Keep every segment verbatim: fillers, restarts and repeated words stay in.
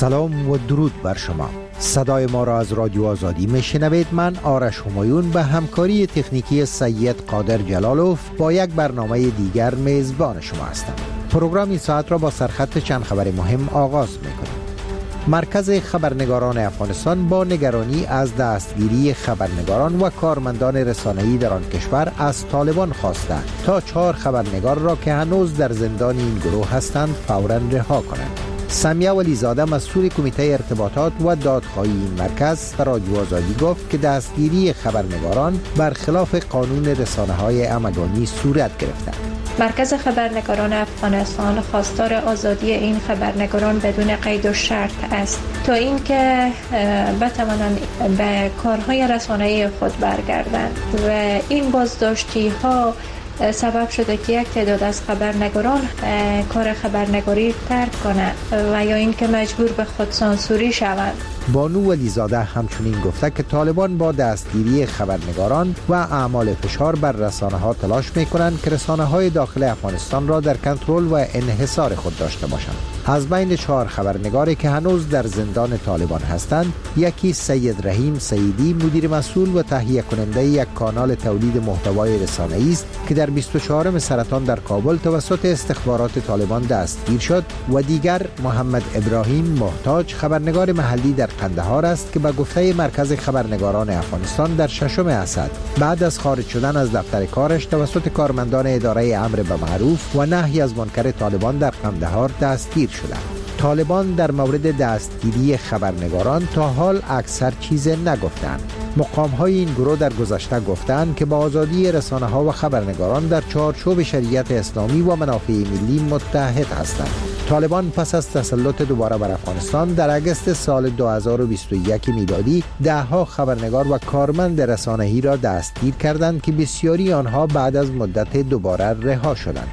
سلام و درود بر شما. صدای ما را از رادیو آزادی میشنوید. من آرش همایون به همکاری تکنیکی سید قادر جلالوف با یک برنامه دیگر میزبان شما هستم. پروگرام این ساعت را با سرخط چند خبر مهم آغاز میکنیم. مرکز خبرنگاران افغانستان با نگرانی از دستگیری خبرنگاران و کارمندان رسانه‌ای در آن کشور از طالبان خواسته تا چهار خبرنگار را که هنوز در زندان این گروه هستند فوراً رها کنند. سمیه ولیزاده مسئول کمیته ارتباطات و دادخواهی این مرکز در رادیو آزادی گفت که دستگیری خبرنگاران برخلاف قانون رسانه‌های همگانی صورت گرفته. مرکز خبرنگاران افغانستان خواستار آزادی این خبرنگاران بدون قید و شرط است تا اینکه بتوانند به کارهای رسانه‌ای خود برگردند و این بازداشتی ها سبب شده که یک تعداد از خبرنگاران کار خبرنگاری ترک کنند و یا اینکه مجبور به خودسانسوری شوند. بانو ولیزاده همچنین گفته که طالبان با دستگیری خبرنگاران و اعمال فشار بر رسانه‌ها تلاش می‌کنند که رسانه‌های داخل افغانستان را در کنترل و انحصار خود داشته باشند. از بین چهار خبرنگاری که هنوز در زندان طالبان هستند، یکی سید رحیم سیدی مدیر مسئول و تهیه کننده یک کانال تولید محتوای رسانه‌ای است که در بیست و چهارم سرطان در کابل توسط استخبارات طالبان دستگیر شد و دیگر محمد ابراهیم محتاج خبرنگار محلی در قندهار است که به گفته مرکز خبرنگاران افغانستان در ششم اسد بعد از خارج شدن از دفتر کارش توسط کارمندان اداره امر به معروف و نهی از منکر طالبان در قندهار دستگیر شدند. طالبان در مورد دستگیری خبرنگاران تا حال اکثر چیز نگفتند. مقام‌های این گروه در گذشته گفتند که با آزادی رسانه‌ها و خبرنگاران در چارچوب شریعت اسلامی و منافع ملی متحد هستند. طالبان پس از تسلط دوباره بر افغانستان در اگست سال دو هزار و بیست و یک میلادی ده‌ها خبرنگار و کارمند رسانه‌ای را دستگیر کردند که بسیاری آنها بعد از مدت دوباره رها شدند.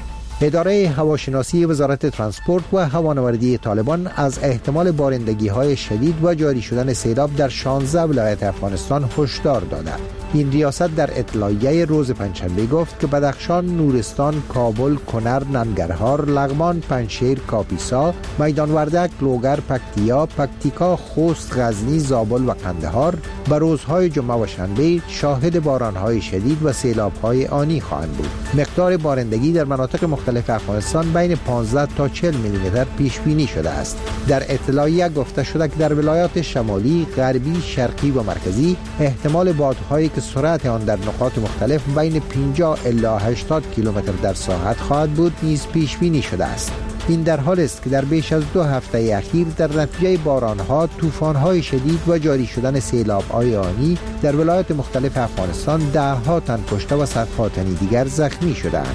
اداره هواشناسی وزارت ترانسپورت و هوانوردی طالبان از احتمال بارندگی‌های شدید و جاری شدن سیلاب در شانزده ولایت افغانستان هشدار داده. این ریاست در اطلاعیه روز پنجشنبه گفت که بدخشان، نورستان، کابل، کنر، ننگرهار، لغمان، پنجشیر، کاپیسا، میدان وردک، لوگر، پکتیا، پکتیکا، خوست، غزنی، زابل و قندهار به روزهای جمعه و شنبه شاهد بارانهای شدید و سیلاب‌های آنی خواهند بود. مقدار بارندگی در مناطق مختلف افغانستان بین پانزده تا چهل میلیمتر پیش بینی شده است. در اطلاعیه گفته شده که در ولایات شمالی، غربی، شرقی و مرکزی احتمال بادهایی که سرعت آن در نقاط مختلف بین پنجاه الی هشتاد کیلومتر در ساعت خواهد بود نیز پیش بینی شده است. این در حال است که در بیش از دو هفته اخیر در نتیجه بارانها، طوفان‌های شدید و جاری شدن سیلاب‌های آنی در ولایات مختلف افغانستان ده‌ها تن کشته و صدها تن دیگر زخمی شده‌اند.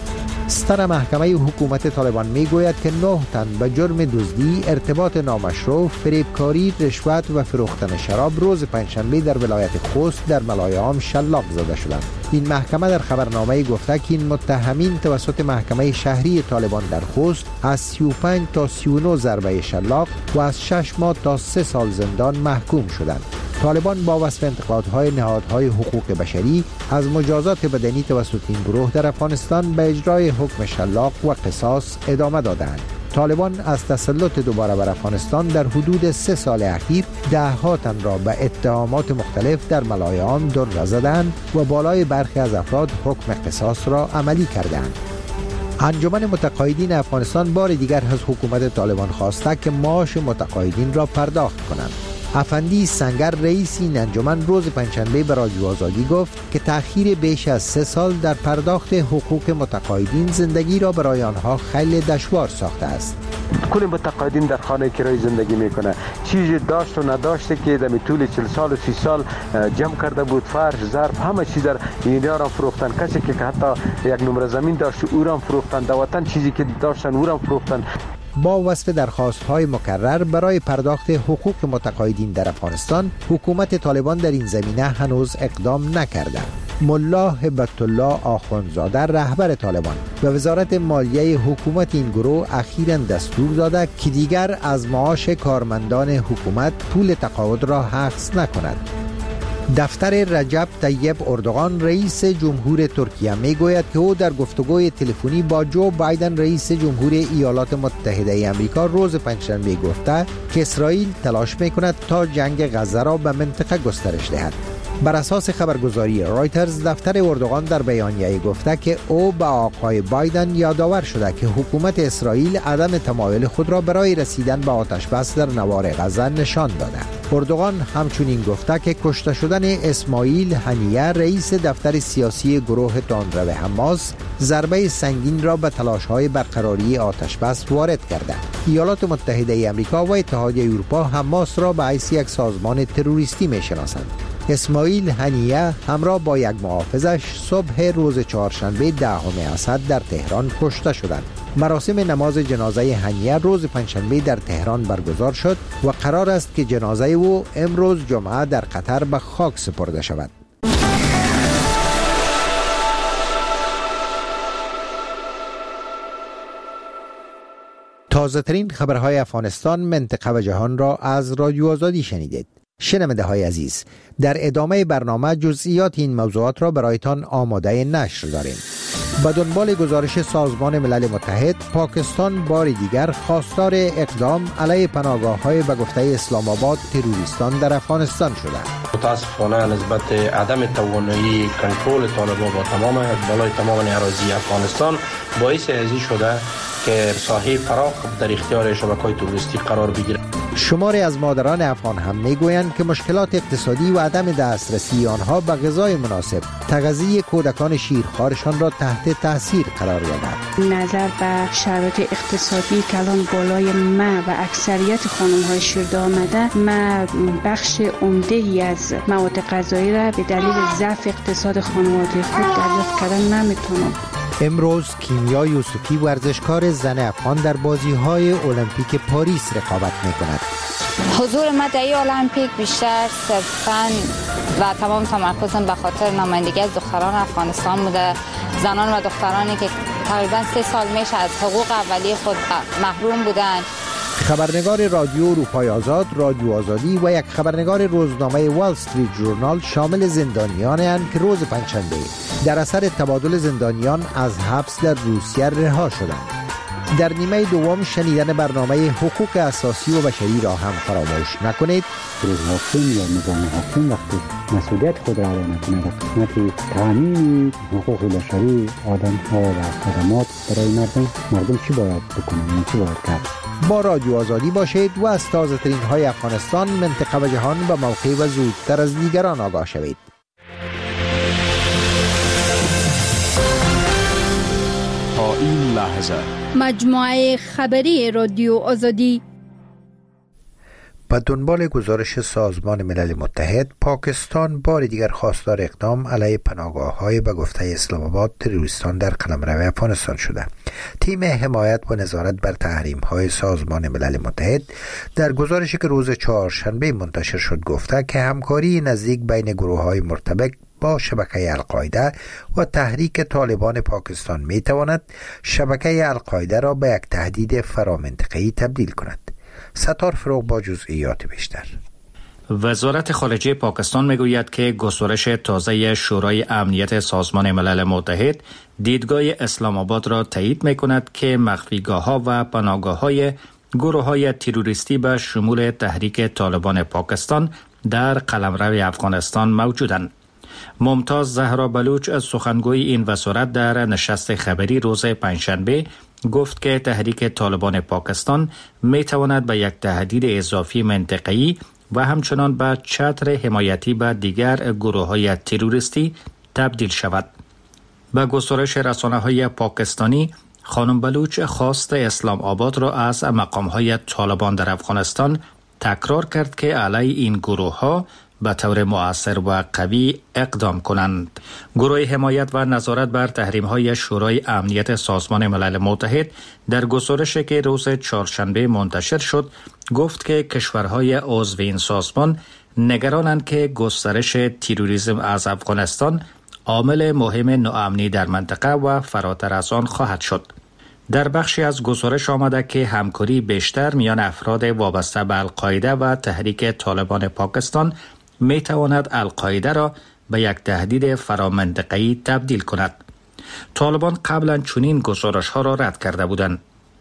ستر محکمه حکومت طالبان میگوید که نه تن به جرم دزدی، ارتباط نامشروع، فریبکاری، رشوت و فروختن شراب روز پنجشنبه در ولایت خوست در ملایام شلاق زده شدند. این محکمه در خبرنامه گفته که این متهمین توسط محکمه شهری طالبان در خوست از سی و پنج تا سی و نه ضربه شلاق و از شش ماه تا سه سال زندان محکوم شدند. طالبان با وصف انتقادهای نهادهای حقوق بشری از مجازات بدنی توسط این گروه در افغانستان به اجرای حکم شلاق و قصاص ادامه دادند. طالبان از تسلط دوباره بر افغانستان در حدود سه سال اخیر ده ها تن را به اتهامات مختلف در ملایان در زدند و بالای برخی از افراد حکم قصاص را عملی کردند. انجمن متقاعدین افغانستان بار دیگر از حکومت طالبان خواسته که معاش متقاعدین را پرداخت کنند. افندی سنگر رئیس این انجمن روز پنجشنبه به رادیو آزادی گفت که تأخیر بیش از سه سال در پرداخت حقوق متقاعدین زندگی را برای آنها خیلی دشوار ساخته است. کل متقاعدین در خانه کرای زندگی میکنه، چیزی داشت و نداشته که در طول چهل سال و سی سال جمع کرده بود، فرش، ظرف، همه چیز را اینها را فروختن. کسی که حتی یک نمره زمین داشت او را فروختن، در وطن چیزی که داشتن او را فروختن. با وصف درخواست‌های مکرر برای پرداخت حقوق متقاعدین در افغانستان، حکومت طالبان در این زمینه هنوز اقدام نکرده. ملا هبت الله آخوندزاده رهبر طالبان و وزارت مالیه حکومت این گروه اخیراً دستور داده که دیگر از معاش کارمندان حکومت پول تقاعد را حفظ نکند. دفتر رجب طیب اردوغان رئیس جمهور ترکیه می گوید که او در گفتگوی تلفنی با جو بایدن رئیس جمهور ایالات متحده آمریکا روز پنجشنبه گفته که اسرائیل تلاش می کند تا جنگ غزه را به منطقه گسترش دهد. بر اساس خبرگزاری رایترز دفتر اردوغان در بیانیه گفته که او به آقای بایدن یادآور شده که حکومت اسرائیل عدم تمایل خود را برای رسیدن به آتشبس در نوار غزه نشان داده. اردوغان همچنین گفته که کشته شدن اسماعیل هنیه رئیس دفتر سیاسی گروه تندرو حماس ضربه سنگین را به تلاش‌های برقراری آتشبس وارد کرده. ایالات متحده آمریکا و اتحادیه اروپا حماس را به حیث یک سازمان تروریستی می‌شناسند. اسماعیل هنیه همراه با یک محافظش صبح روز چهارشنبه دهم اسد در تهران کشته شدند. مراسم نماز جنازه هنیه روز پنجشنبه در تهران برگزار شد و قرار است که جنازه او امروز جمعه در قطر به خاک سپرده شود. تازه ترین خبرهای افغانستان، منطقه و جهان را از رادیو آزادی شنیدید. شنونده های عزیز، در ادامه برنامه جزئیات این موضوعات را برایتان آماده نشر داریم. به دنبال گزارش سازمان ملل متحد، پاکستان بار دیگر خواستار اقدام علیه پناهگاه‌های به گفته اسلام آباد تروریستان در افغانستان شده. متاسفانه نسبت عدم توانایی کنترل طالبان با تمام بالای تمام اراضی افغانستان باعث ازی شده که ساحه فراخ در اختیار شبکه‌های تروریستی قرار بگیرد. شماری از مادران افغان هم میگویند که مشکلات اقتصادی و عدم دسترسی آنها به غذای مناسب تغذیه کودکان شیرخوارشان را تحت تاثیر قرار داده. نظر به شرایط اقتصادی که الان بالای ما و اکثریت خانم‌های شیرده آمده، ما بخش عمده‌ای از مواد غذایی را به دلیل ضعف اقتصاد خانواده خود دریافت کردن نمیتونم. امروز کیمیا یوسفی ورزشکار زن افغان در بازی‌های المپیک پاریس رقابت می‌کند. حضور ما در این المپیک بیشتر صرفاً و تمام تمرکزم به خاطر نمایندگی از دختران افغانستان بوده، زنان و دخترانی که تقریباً سه سال میشه از حقوق اولیه خود محروم بودند. خبرنگار رادیو اروپای آزاد، رادیو آزادی و یک خبرنگار روزنامه وال استریت ژورنال شامل زندانیانند که روز پنجشنبه در اثر تبادل زندانیان از حبس در روسیه رها شدند. در نیمه دوم شنیدن برنامه حقوق اساسی و بشری را هم فراموش نکنید. حاکم یا نظام حاکم وقتی مسئولیت خود را ادا نکند در قسمت تامین حقوق بشری آدم‌ها و خدمات برای مردم، مردم چی باید بکنند، چی باید کرد؟ با رادیو آزادی باشید و از تازه ترین های افغانستان، منطقه و جهان به موقع و زودتر از دیگران آگاه شوید. تا این لحظه مجموعه خبری رادیو آزادی. به دنبال گزارش سازمان ملل متحد، پاکستان بار دیگر خواستار اقدام علیه پناهگاه‌های به گفته اسلام آباد تروریستان در قلمرو افغانستان شده. تیم حمایت و نظارت بر تحریم‌های سازمان ملل متحد در گزارشی که روز چهارشنبه منتشر شد گفته که همکاری نزدیک بین گروه‌های مرتبط با شبکه القاعده و تحریک طالبان پاکستان می‌تواند شبکه القاعده را به یک تهدید فرامنطقه‌ای تبدیل کند. ستار فروغ با جزئیات بیشتر. وزارت خارجه پاکستان میگوید که گزارش تازه شورای امنیت سازمان ملل متحد دیدگاه اسلام آباد را تایید میکند که مخفیگاه‌ها و پناهگاه‌های گروه‌های تروریستی به شمول تحریک طالبان پاکستان در قلمرو افغانستان موجودند. ممتاز زهرا بلوچ از سخنگوی این وزارت در نشست خبری روز پنجشنبه گفت که تحریک طالبان پاکستان می تواند به یک تهدید اضافی منطقه‌ای و همچنان به چتر حمایتی به دیگر گروه‌های تروریستی تبدیل شود. به گزارش رسانه‌های پاکستانی، خانم بلوچ خواست اسلام آباد را از مقام‌های طالبان در افغانستان تکرار کرد که علیه این گروه‌ها به طور مؤثر و قوی اقدام کنند. گروه حمایت و نظارت بر تحریم‌های شورای امنیت سازمان ملل متحد در گزارشی که روز چهارشنبه منتشر شد گفت که کشورهای عضو این سازمان نگرانند که گسترش تروریسم از افغانستان عامل مهم ناامنی در منطقه و فراتر از آن خواهد شد. در بخشی از گزارش آمده که همکاری بیشتر میان افراد وابسته به القاعده و تحریک طالبان پاکستان می تواند القاعده را به یک تهدید فرامنطقه‌ای تبدیل کند. طالبان قبلا چنین گزارش ها را رد کرده بودند.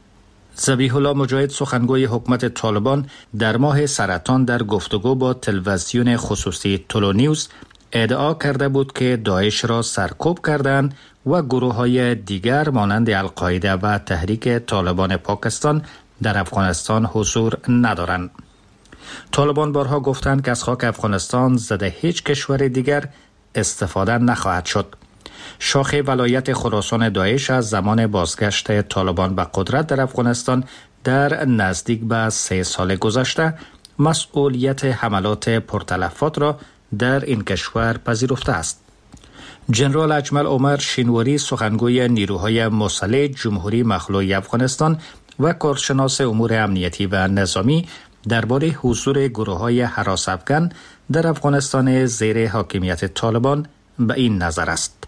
ذبیح الله مجاهد سخنگوی حکومت طالبان در ماه سرطان در گفتگو با تلویزیون خصوصی تولو نیوز ادعا کرده بود که داعش را سرکوب کردند و گروه های دیگر مانند القاعده و تحریک طالبان پاکستان در افغانستان حضور ندارند. طالبان بارها گفتند که از خاک افغانستان ضد هیچ کشور دیگر استفاده نخواهد شد. شاخ ولایت خراسان داعش از زمان بازگشت طالبان به قدرت در افغانستان در نزدیک به سه سال گذشته مسئولیت حملات پرتلفات را در این کشور پذیرفته است. جنرال اجمل عمر شینواری سخنگوی نیروهای مسلح جمهوری مخلوع افغانستان و کارشناس امور امنیتی و نظامی درباره حضور گروه‌های هراس افغان در افغانستان زیر حاکمیت طالبان به این نظر است.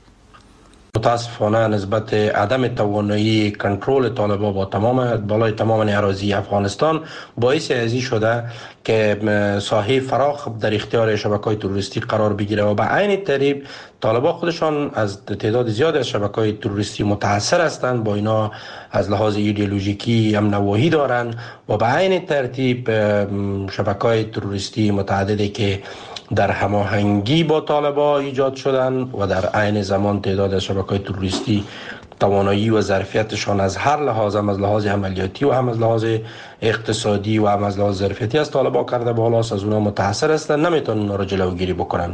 متاسفانه نسبت عدم توانایی کنترل طالبان با تمام بالای تمام اراضی افغانستان باعث ازی شده که ساحه فراخ در اختیار شبکه‌های تروریستی قرار بگیره و به عین ترتیب طالبان خودشان از تعداد زیادی از شبکه‌های تروریستی متاثر هستند. با اینا از لحاظ ایدئولوژیکی هم نواحی دارند و به عین ترتیب شبکه‌های تروریستی متعددی که در هماهنگی با طالبان ایجاد شدن و در عین زمان تعداد از شبکه‌های تروریستی توانایی و ظرفیتشان از هر لحاظ، هم از لحاظ عملیاتی و هم از لحاظ اقتصادی و هم از لحاظ ظرفیتی از طالبان کرده بالاست، از اونها متاثر هستند، نمیتونن اونا را جلوگیری بکنن.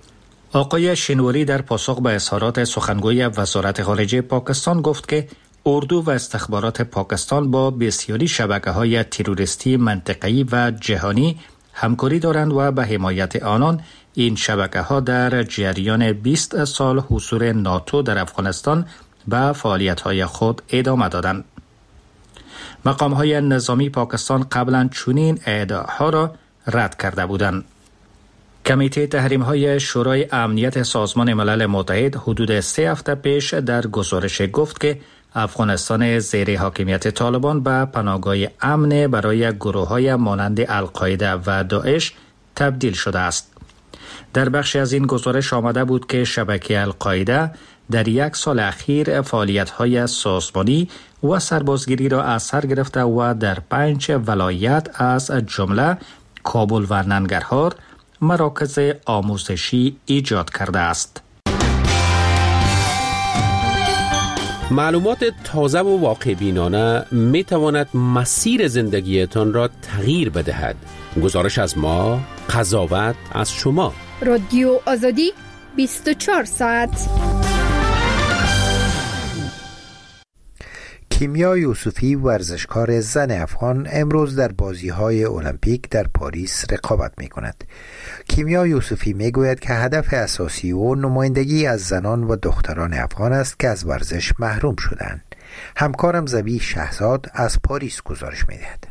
آقای شینواری در پاسخ به اظهارات سخنگوی وزارت خارجه پاکستان گفت که اردو و استخبارات پاکستان با بسیاری شبکه‌های تروریستی منطقه‌ای و جهانی همکاری دارند و به حمایت آنان این شبکه‌ها در جریان بیست سال حضور ناتو در افغانستان به فعالیت‌های خود ادامه دادند. مقام‌های نظامی پاکستان قبلا چنین ادعاها را رد کرده بودند. کمیته تحریم‌های شورای امنیت سازمان ملل متحد حدود سه هفته پیش در گزارش گفت که افغانستان زیر حاکمیت طالبان به پناهگاه امن برای گروه‌های مانند القاعده و داعش تبدیل شده است. در بخشی از این گزارش آمده بود که شبکه القاعده در یک سال اخیر فعالیت‌های سازمانی و سربازگیری را از سر گرفته و در پنج ولایت از جمله کابل و ننگرهار مراکز آموزشی ایجاد کرده است. معلومات تازه و واقع بینانه می تواند مسیر زندگیتان را تغییر بدهد. گزارش از ما، قضاوت از شما. رادیو آزادی بیست و چهار ساعت. کیمیا یوسفی ورزشکار زن افغان امروز در بازی‌های المپیک در پاریس رقابت می‌کند. کیمیا یوسفی می‌گوید که هدف اساسی او نمایندگی از زنان و دختران افغان است که از ورزش محروم شدند. همکارم ذبیح شهزاد از پاریس گزارش می‌دهد.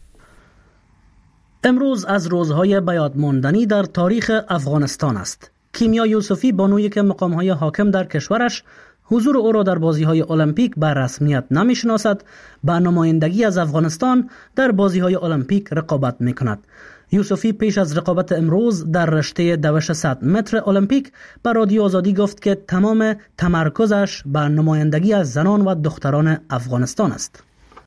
امروز از روزهای بیاد ماندنی در تاریخ افغانستان است. کیمیا یوسفی بانویی که مقام‌های حاکم در کشورش حضور او را در بازی‌های المپیک به رسمیت نمی‌شناسد، با نمایندگی از افغانستان در بازی‌های المپیک رقابت می‌کند. یوسفی پیش از رقابت امروز در رشته دوش صد متر المپیک به رادیو آزادی گفت که تمام تمرکزش به نمایندگی از زنان و دختران افغانستان است.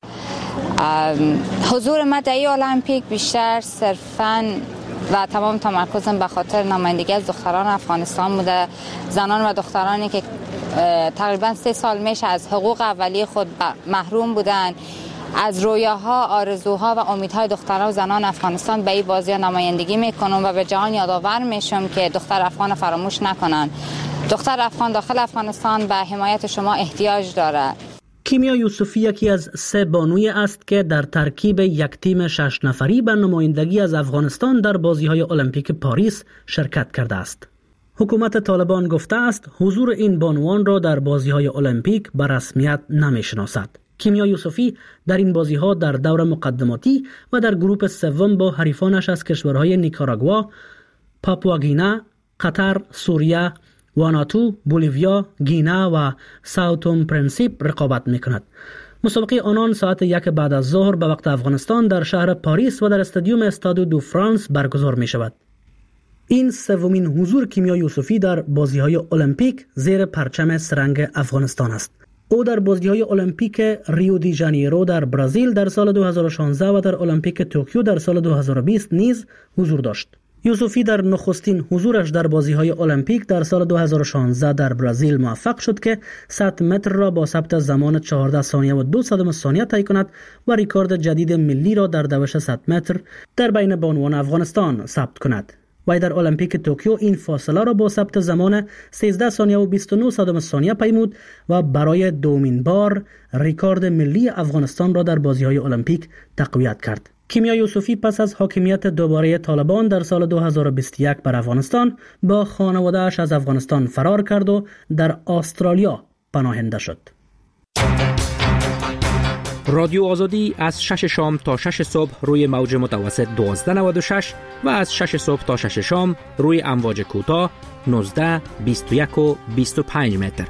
حضور ما در المپیک بیشتر صرفاً و تمام تمرکزم به خاطر نمایندگی از دختران افغانستان بوده، زنان و دخترانی که تقریبا سه سال میشه از حقوق اولیه خود محروم بودن، از رویاها، آرزوها و امیدهای دختران و زنان افغانستان به این بازی نمایندگی میکنم و به جهان یادآور میشم که دختر افغان فراموش نکنن. دختر افغان داخل افغانستان به حمایت شما احتیاج داره. کیمیا یوسفی یکی از سه بانوی است که در ترکیب یک تیم شش نفری به نمایندگی از افغانستان در بازی‌های المپیک پاریس شرکت کرده است. حکومت طالبان گفته است حضور این بانوان را در بازی‌های المپیک به رسمیت نمی‌شناسد. کیمیا یوسفی در این بازی‌ها در دور مقدماتی و در گروه سوم با حریفانش از کشورهای نیکاراگوا، پاپواگینا، قطر، سوریه، واناتو، بولیویا، گینا و ساوتوم پرنسیپ رقابت می‌کند. مسابقه آنان ساعت یک بعد از ظهر به وقت افغانستان در شهر پاریس و در استادیوم استاد دو فرانس برگزار می‌شود. این سومین حضور کیمیا یوسفی در بازی‌های المپیک زیر پرچم سرنگ افغانستان است. او در بازی‌های المپیک ریو دی ژانیرو در برزیل در سال دو هزار و شانزده و در المپیک توکیو در سال دو هزار و بیست نیز حضور داشت. یوسفی در نخستین حضورش در بازی‌های المپیک در سال دو هزار و شانزده در برزیل موفق شد که صد متر را با ثبت زمان چهارده ثانیه و دو صدم ثانیه طی کند و رکورد جدید ملی را در دوش صد متر در بین بانوان افغانستان ثبت کند. و در المپیک توکیو این فاصله را با ثبت زمان سیزده ثانیه و بیست و نه صدم ثانیه پیمود و برای دومین بار رکورد ملی افغانستان را در بازی‌های المپیک تقویت کرد. کیمیا یوسفی پس از حاکمیت دوباره طالبان در سال دو هزار و بیست و یک بر افغانستان با خانواده‌اش از افغانستان فرار کرد و در استرالیا پناهنده شد. رادیو آزادی از شش شام تا شش صبح روی موج متوسط دوازده نود و شش و از شش صبح تا شش شام روی امواج کوتاه نوزده، بیست و یک و بیست و پنج متر.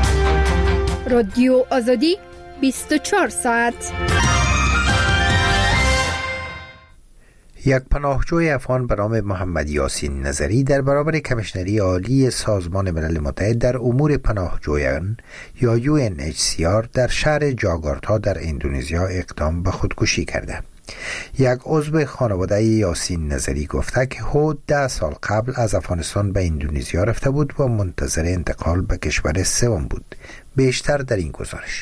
رادیو آزادی بیست و چهار ساعت. یک پناهجوی افغان به نام محمد یاسین نظری در برابر کمیشنری عالی سازمان ملل متحد در امور پناهجویان یا یو ان اچ سی آر در شهر جاکارتا در اندونزیا اقدام به خودکشی کرده. یک عضو خانواده یاسین نظری گفته که او ده سال قبل از افغانستان به اندونزیا رفته بود و منتظر انتقال به کشور سوم بود. بیشتر در این گزارش.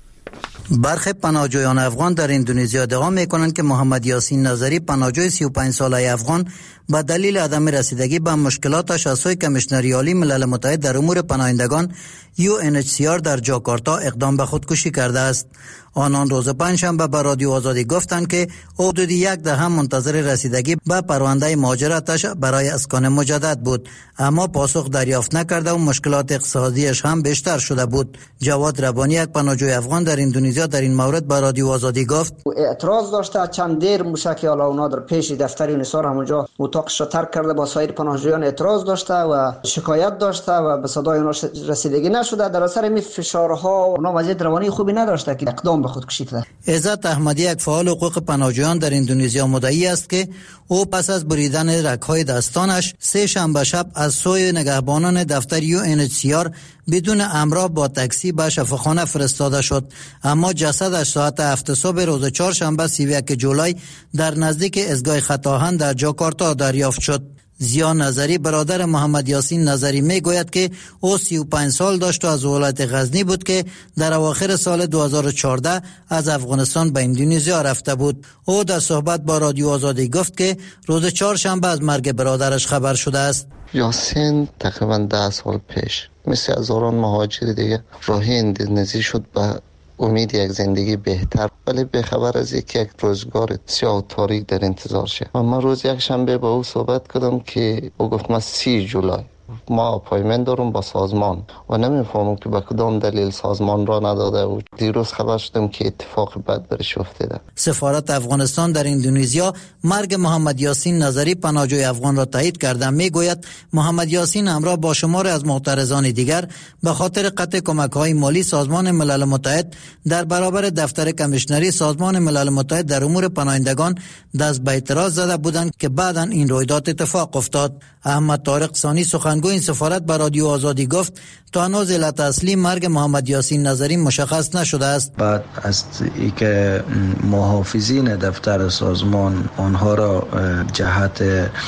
برخی پناهجویان افغان در اندونزیا ادعا می‌کنند که محمد یاسین نظری پناهجوی سی و پنج ساله افغان به دلیل عدم رسیدگی به مشکلاتش از سوی کمیشنری عالی ملل متحد در امور پناهندگان یو ان اچ سی آر در جاکارتا اقدام به خودکشی کرده است. آنان روز پنجشنبه به رادیو آزادی گفتند که او حدود یک دهه منتظر رسیدگی به پرونده مهاجرتش برای اسکان مجدد بود، اما پاسخ دریافت نکرده و مشکلات اقتصادیش هم بیشتر شده بود. جواد ربانی، یک پناهجوی افغان در اندونزیا، در این مورد به رادیو آزادی گفت اعتراض داشته. چند دیر موشک حالا اونا در پیش دفتر یونیسار همونجا اتاقش را ترک کرده، با سایر پناهجویان اعتراض داشته و شکایت داشته و به صدای اونا رسیدگی نشده. در اثر این فشارها اونا وضعیت روانی خوبی نداشته که اقدام به خودکشی کرده. عزت احمدی، یک فعال حقوق پناهجویان در اندونزیا، مدعی است که او پس از بریدن رگ‌های دستانش سه شنبه شب از سوی نگهبانان دفتر یو ان اچ سی آر بدون امر با تاکسی به شفاخانه فرستاده شد، اما جسدش ساعت هفت صبح روز چهارشنبه سی و یک جولای در نزدیک ایستگاه خطاهن در جاکارتا دریافت شد. زیا نظری، برادر محمد یاسین نظری، می گوید که او سی و پنج سال داشت و از ولایت غزنی بود که در اواخر سال دو هزار و چهارده از افغانستان به اندونزیا رفته بود. او در صحبت با رادیو آزادی گفت که روز چهارشنبه از مرگ برادرش خبر شده است. یاسین تقریبا ده سال پیش مثل هزاران مهاجر دیگه راهی اندونزی شد به امید یک زندگی بهتر، ولی به خبر از یک یک روزگار سیاه و تاریک در انتظار شه. و من روز یک شنبه با او صحبت کردم که او گفت من سی جولای ما اپایمنت دارم با سازمان و نمیفهمم که به کدام دلیل سازمان را نداده و دیروز خبر شدم که اتفاق بد برش افتاده. سفارت افغانستان در اندونزیا مرگ محمد یاسین نظری پناهجوی افغان را تایید کرده. میگوید محمد یاسین همراه با شمار از معترضان دیگر به خاطر قطع کمک‌های مالی سازمان ملل متحد در برابر دفتر کمیشنری سازمان ملل متحد در امور پناهندگان دست به اعتراض زده بودند که بعداً این رویداد اتفاق افتاد. احمد طارق ثانی، سخنگوی این سفارت، به رادیو آزادی گفت تا هنوز علت اصلی مرگ محمد یاسین نظری مشخص نشده است. بعد از اینکه محافظین دفتر سازمان آنها را جهت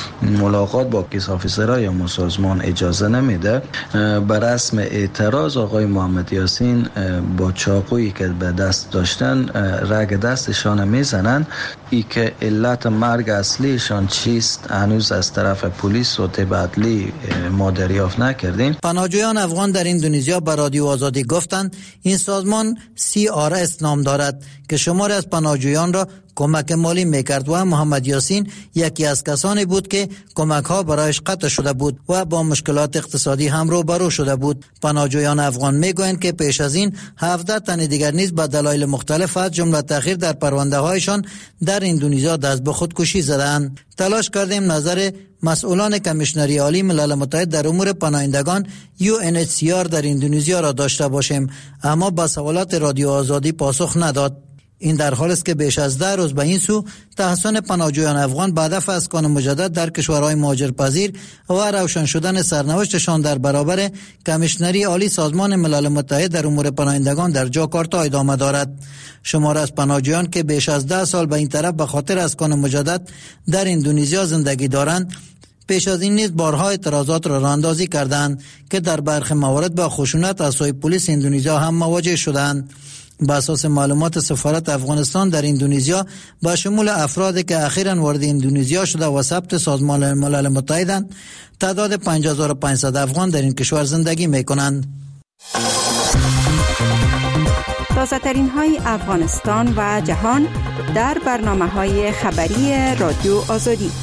ملاقات با کیس آفیسرای یا سازمان اجازه نمیده، بر رسم اعتراض آقای محمد یاسین با چاقویی که به دست داشتن رگ دستشان میزنن. ای که علت مرگ اصلیشان چیست هنوز از طرف پلیس و طب عدلی ما دریافت نکردیم. پناهجویان افغان در اندونزیا به رادیو آزادی گفتند این سازمان سی آر اس نام دارد که شماری از پناهجویان را کمک مالی میکرد و محمد یاسین یکی از کسانی بود که کمک ها برایش قطع شده بود و با مشکلات اقتصادی هم روبرو شده بود. پناهجویان افغان میگویند که پیش از این هفده تن دیگر نیز به دلایل مختلف از جمله تأخیر در پرونده هایشان در اندونزیا دست به خودکشی زدند. تلاش کردیم نظر مسئولان کمیشنری عالی ملل متحد در امور پناهندگان یو ان اچ سی آر در اندونزیا را داشته باشیم، اما با سوالات رادیو آزادی پاسخ نداد. این در حالی است که بیش از ده روز به این سو تحصن پناهجویان افغان به هدف اسکان مجدد در کشورهای مهاجرپذیر و روشن شدن سرنوشتشان در برابر کمیشنری عالی سازمان ملل متحد در امور پناهندگان در جاکارتا ادامه دارد. شمار از پناهجویان که بیش از ده سال به این طرف به خاطر اسکان مجدد در اندونزیا زندگی دارند، پیش از این نیز بارها اعتراضات را راهاندازی کردند که در برخی موارد با خشونت از سوی پلیس اندونزیا هم مواجه شدند. بر اساس معلومات سفارت افغانستان در اندونزیا با شمول افرادی که اخیراً وارد اندونزیا شده و ثبت سازمان ملل متحدند، تعداد پنج هزار و پانصد افغان در این کشور زندگی می‌کنند. تازه ترین های افغانستان و جهان در برنامه‌های خبری رادیو آزادی.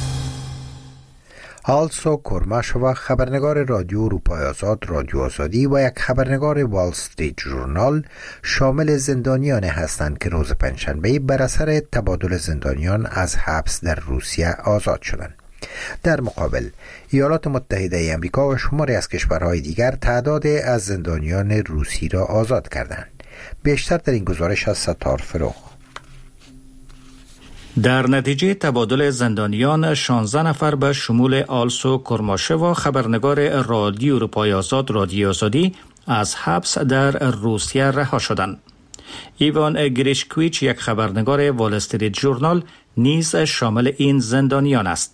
آلسو کرماشووا، خبرنگار رادیو اروپای آزاد رادیو آزادی و یک خبرنگار وال استریت ژورنال شامل زندانیان هستند که روز پنجشنبه بر اثر تبادل زندانیان از حبس در روسیه آزاد شدند. در مقابل ایالات متحده آمریکا و شماری از کشورهای دیگر تعداد از زندانیان روسی را آزاد کردند. بیشتر در این گزارش از ستار فروغ. در نتیجه تبادل زندانیان، شانزده نفر به شمول آلسو کرماشووا، خبرنگار رادیو اروپای آزاد رادیو آزادی، از حبس در روسیه رها شدند. ایوان گریشکویچ، یک خبرنگار وال استریت ژورنال، نیز شامل این زندانیان است.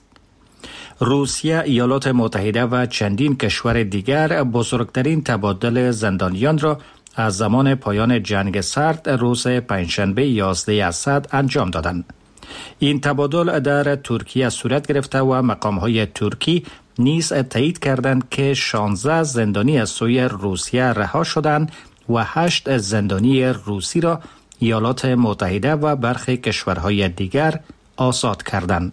روسیه، ایالات متحده و چندین کشور دیگر بزرگترین تبادل زندانیان را از زمان پایان جنگ سرد روز پنجشنبه یازده اسد انجام دادند. این تبادل در ترکیه صورت گرفته و مقام‌های ترکی نیز تایید کردند که شانزده زندانی از سوی روسیه رها شدند و هشت زندانی روسی را ایالات متحده و برخی کشورهای دیگر آزاد کردند.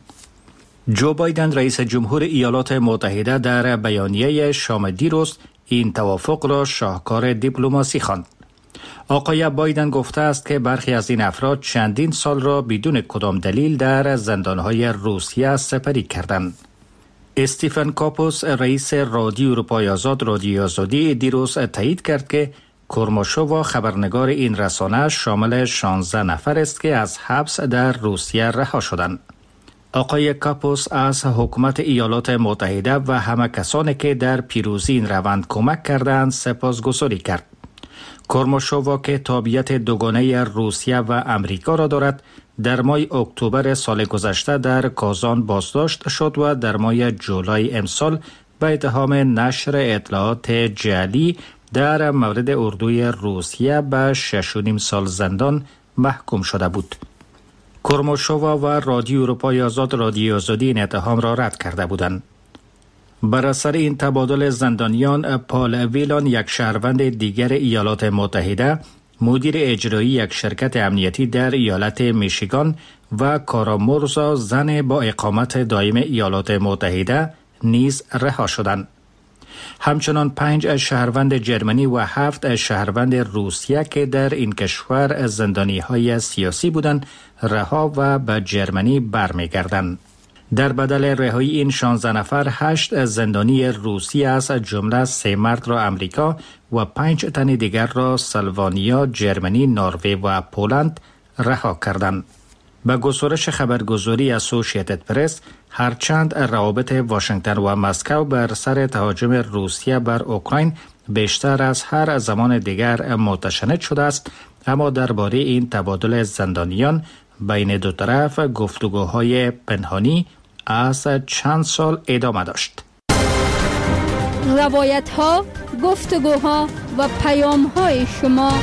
جو بایدن، رئیس جمهور ایالات متحده، در بیانیه شام دیروز این توافق را شاهکار دیپلماسی خواند. آقای بایدن گفته است که برخی از این افراد چندین سال را بدون کدام دلیل در زندانهای روسیه سپری کردند. استیفن کاپوس، رئیس رادیو اروپای آزاد رادیو آزادی، دیروز تایید کرد که کرماشووا، خبرنگار این رسانه، شامل شانزده نفر است که از حبس در روسیه رها شدند. آقای کاپوس از حکومت ایالات متحده و همه کسانی که در پیروزی این روند کمک کردند سپاسگزاری کرد. کرماشووا که تابعیت دوگانه روسیه و امریکا را دارد، در ماه اکتبر سال گذشته در کازان بازداشت شد و در ماه جولای امسال به اتهام نشر اطلاعات جعلی در مورد اردوی روسیه به شش و نیم سال زندان محکوم شده بود. کرماشووا و رادیو اروپای آزاد رادیو آزادی این اتهام را رد کرده بودند. بر اثر این تبادل زندانیان، پال ویلان، یک شهروند دیگر ایالات متحده، مدیر اجرایی یک شرکت امنیتی در ایالت میشیگان، و کارا مورزا، زن با اقامت دائم ایالات متحده، نیز رها شدند. همچنان پنج شهروند جرمنی و هفت شهروند روسیه که در این کشور زندانی های سیاسی بودند رها و به جرمنی برمیگردند. در بدل رهایی این شانزده نفر، هشت زندانی روسی از جمله سه مرد را امریکا و پنج تن دیگر را سلوانیا، جرمنی، نروژ و پولند رها کردند. به گزارش خبرگزاری اسوسییتد پرس، هرچند روابط واشنگتن و مسکو بر سر تهاجم روسیه بر اوکراین بیشتر از هر زمان دیگر متشنج شده است، اما درباره این تبادل زندانیان بین دو طرف گفتگوهای پنهانی از چند سال ادامه داشت. روایت ها، گفتگوها و پیام های شما.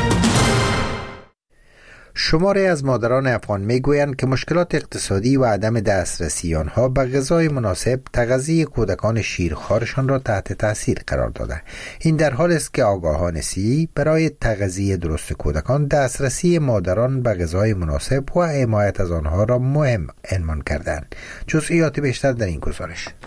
شماری از مادران افغان میگویند که مشکلات اقتصادی و عدم دسترسی آنها به غذای مناسب تغذیه کودکان شیرخوارشان را تحت تاثیر قرار داده. این در حالی است که آگاهان سی برای تغذیه درست کودکان دسترسی مادران به غذای مناسب و حمایت از آنها را مهم عنوان کردند. جزئیات بیشتر در این گزارش.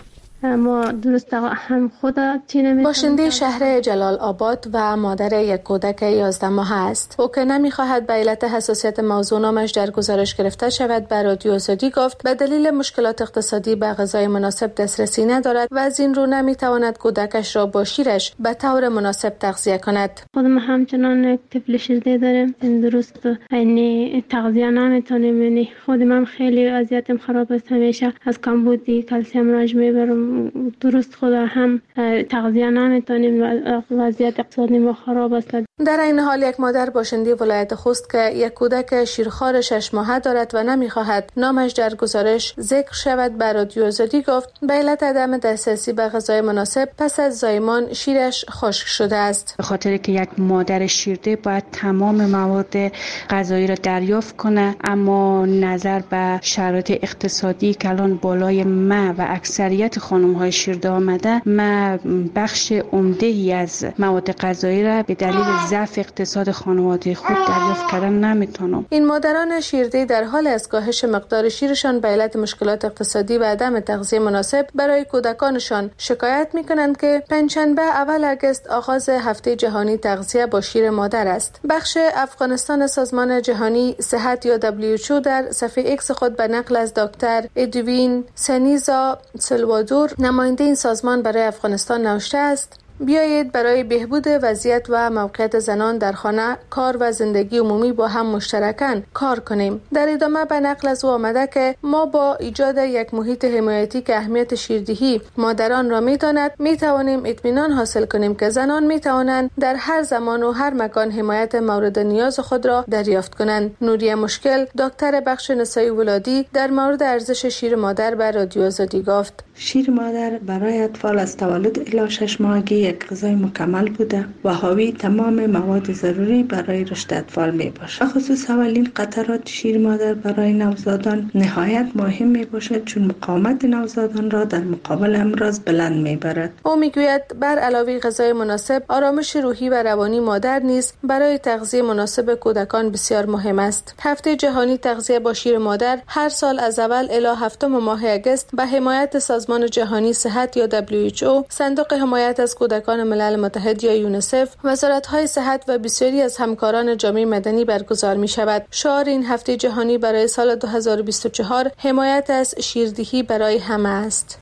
ما درست هم خود چی نمی‌تونیم. باشنده شهر جلال آباد و مادر یک کودک یازده ماه است. او که نمی‌خواهد به علت حساسیت موضوع نامش در گزارش گرفته شود به رادیو آزادی گفت به دلیل مشکلات اقتصادی به غذای مناسب دسترسی ندارد و از این رو نمی‌تواند کودکش را با شیرش به طور مناسب تغذیه کند. خودم همچنان یک طفل شیرده دارم. این درست یعنی تغذیه نمی‌تونم. یعنی خودم هم خیلی وضعیتم خراب است. همیشه از کمبودی کلسیم رنج میبرم. درست خدا هم تغذیه نمی‌تونیم. وضعیت اقتصادی ما خراب است. در این حال یک مادر باشنده ولایت خوست که یک کودک شیرخوار شش ماهه دارد و نمی‌خواهد نامش در گزارش ذکر شود به رادیو آزادی گفت به علت عدم دسترسی به غذای مناسب پس از زایمان شیرش خشک شده است. به خاطر که یک مادر شیرده باید تمام مواد غذایی را دریافت کنه، اما نظر به شرایط اقتصادی که الان بالای ما و اکثریت خانم‌های شیرده آمده، ما بخش عمده‌ای از مواد غذایی را به دلیل ضعف اقتصاد خانواده خود دریافت کردن نمیتونم. این مادران شیرده در حال از کاهش مقدار شیرشان به علت مشکلات اقتصادی و عدم تغذیه مناسب برای کودکانشان شکایت میکنند که پنجشنبه اول آگوست آغاز هفته جهانی تغذیه با شیر مادر است. بخش افغانستان سازمان جهانی صحت یا دبلیو اچ او در صفحه ایکس خود به نقل از دکتر ادوین سنیزا سلوادور نماینده این سازمان برای افغانستان نوشته است: بیایید برای بهبود وضعیت و موقعیت زنان در خانه، کار و زندگی عمومی با هم مشترکاً کار کنیم. در ادامه به نقل از او آمده که ما با ایجاد یک محیط حمایتی که اهمیت شیردهی مادران را می‌داند، می‌توانیم اطمینان حاصل کنیم که زنان می‌توانند در هر زمان و هر مکان حمایت مورد نیاز خود را دریافت کنند. نوریه مشکل، دکتر بخش نسایی ولادی، در مورد ارزش شیر مادر به رادیو آزادی گفت: شیر مادر برای اطفال از تولد الی شش ماهگی یک غذای مکمل بوده و حاوی تمام مواد ضروری برای رشد اطفال می باشد. خصوص اولین قطرات شیر مادر برای نوزادان نهایت مهم می باشد، چون مقاومت نوزادان را در مقابل امراض بلند می برد. او می گوید بر علاوه غذای مناسب، آرامش روحی و روانی مادر نیز برای تغذیه مناسب کودکان بسیار مهم است. هفته جهانی تغذیه با شیر مادر هر سال از اول الی هفتم ماه آگوست به حمایت سازمان جهانی صحت یا دبلیو اچ او، صندوق حمایت از کودکان ملل متحد یا یونیسف، وزارت‌های صحت و بسیاری از همکاران جامعه مدنی برگزار می‌شود. شعار این هفته جهانی برای سال دو هزار و بیست و چهار حمایت از شیردهی برای همه است.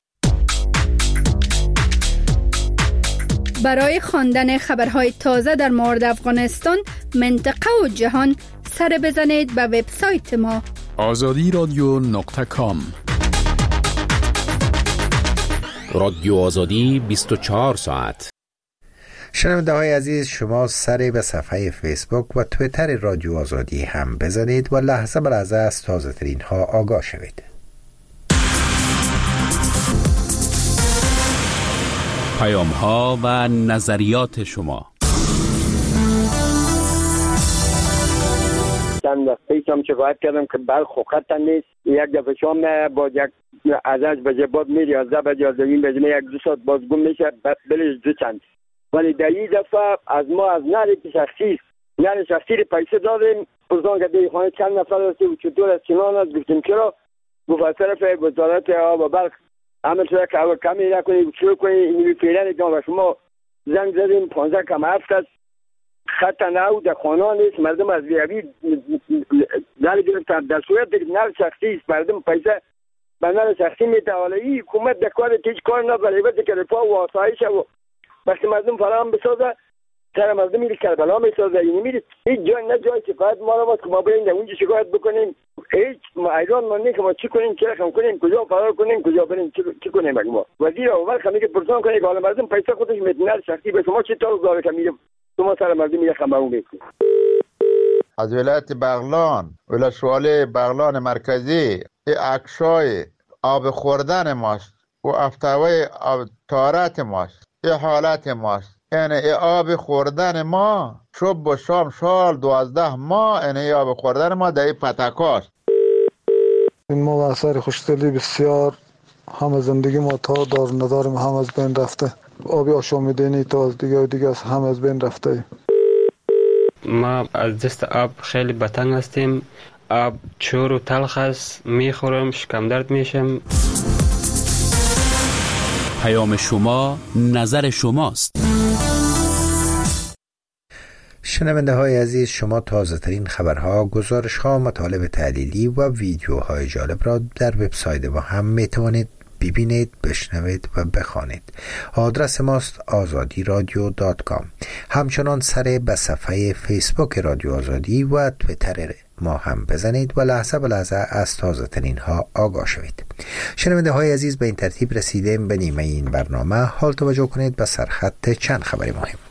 برای خواندن خبرهای تازه در مورد افغانستان، منطقه و جهان، سر بزنید به وبسایت ما آزادی رادیو نقطه کام. رادیو آزادی بیست و چهار ساعت. شنونده های عزیز، شما سری به صفحه فیسبوک و تویتر رادیو آزادی هم بزنید و لحظه به لحظه از تازه ترین ها آگاه شوید. پیام ها و نظریات شما. چند وقت پیشم شکایت کردم که برق خوخت نیست. یک دفعه شام با یک از از بجه باد میری از ده بجه از دویم بجه یک دو ساعت باز گم میشه بلش دو چند. ولی در این دفعه از ما از نری که شخصی نری شخصی رو پیسه دادیم. پرسان که دی خانه چند نفر هستی و چطور از چنان هست. گفتیم چرا؟ گفت از طرف وزارت آب و برق عمل شده که اول کمی نکنی شروع کنی اینوی پیلن جان و شما زنگ زدیم پانزده کم هفت است. خط نو در خانه نیست. مردم از ویوی نری گرفتن. در صورت که نر شخصی است مردم پیسه به نر شخصی میتواله. این حکومت در کار تیج کار نداره. بده که رفاه و آسایش و وقتی مردم فراهم بسازه سر مردم میره کربلا میسازه. این میره هیچ جای نه جای شکایت ما رو که ما بریم در اونجا شکایت بکنیم. هیچ ما ایران ما نه که ما چی کنیم چه رقم کنیم کجا فرار کنیم کجا بریم چی کنیم بگیم ما وزیر اول خمی که پرسان کنه که حالا مردم پیسه خودش میتونه شخصی به شما چی طور داره که میره شما سر مردم میره خمرون میکنید. از ولایت بغلان ولسوالی بغلان مرکزی اکشای آب خوردن ماست و افتاوی آب تارت ماست. این حالت ماست. یعنی ای آب خوردن ما صبح و شام سال دوازده ماه این آب خوردن ما در این پتکاست. این ما و اثر خوشدلی بسیار همه زندگی ما تا دار نداریم هم از بین رفته. آبی آشامیدنی تا از دیگه و دیگه از هم از بین رفته. ما از دست آب خیلی بتنگ هستیم. آب چور و تلخ است. میخورم شکم درد میشم. پیام شما نظر شماست. شنونده های عزیز، شما تازه ترین خبرها، گزارش ها، مطالب تحلیلی و ویدیوهای جالب را در وبسایت ما هم می توانید ببینید، بشنوید و بخوانید. آدرس ماست آزادی رادیو دات کام. همچنان سر به صفحه فیسبوک رادیو آزادی و تویتر ما هم بزنید و لحظه به لحظه از تازه ترین ها آگاه شوید. شنونده های عزیز، به این ترتیب رسیدیم به نیمه این برنامه. حال توجه کنید به سرخط چند خبر مهم.